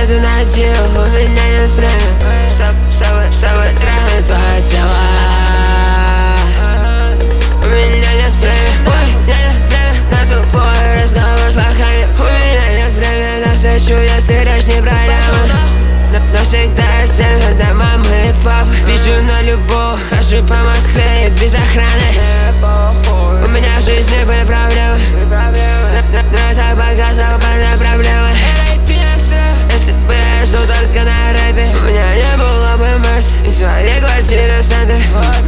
еду на дел, у меня нет времени, чтобы трахнуть твое тело. У меня нет времени, у меня нет времени на тупой разговор с лохами. У меня нет времени на встречу, если речь не про ямы. Навсегда с тем, до мамы и папы. Пишу на любовь, хожу по Москве и без охраны. У меня в жизни были проблемы, но я так богат, парня проблемы. Если бы я жил только на рэпе, у меня не было бы мерси и своей квартиры в центре.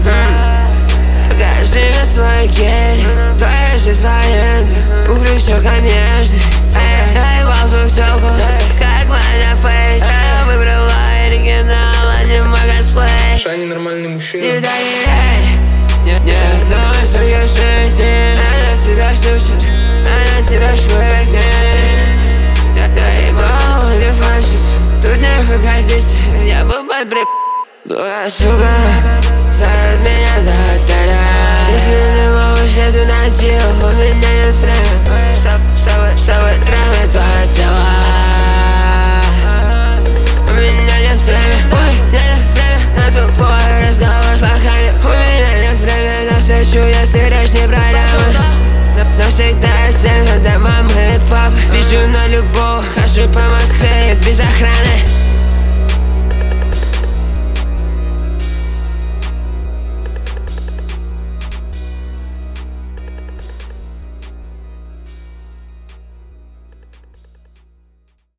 Покажи мне свой гель, твоя жизнь военная, пухлю щеками нежный. Я ебал свою тёлку, как Ваня Фейс. Я выбрала оригинал, а не магасплей. Шани нормальный мужчина. Не доверяй ни одной своей жизни. Она тебя шутит, она тебя швырнет. Я ебал телефон сейчас, тут нехуй ходить. Я был под бри... Была сука, зовет меня до отеля. Если ты малыш, еду на дел, у меня нет времени, чтобы трахнуть твое тело. У меня нет времени, у меня нет времени на тупой разговор с лохами. У меня нет времени на встречу, если речь не про ямы. Навсегда с тем, до мамы и папы. Пишу на любовь, хожу по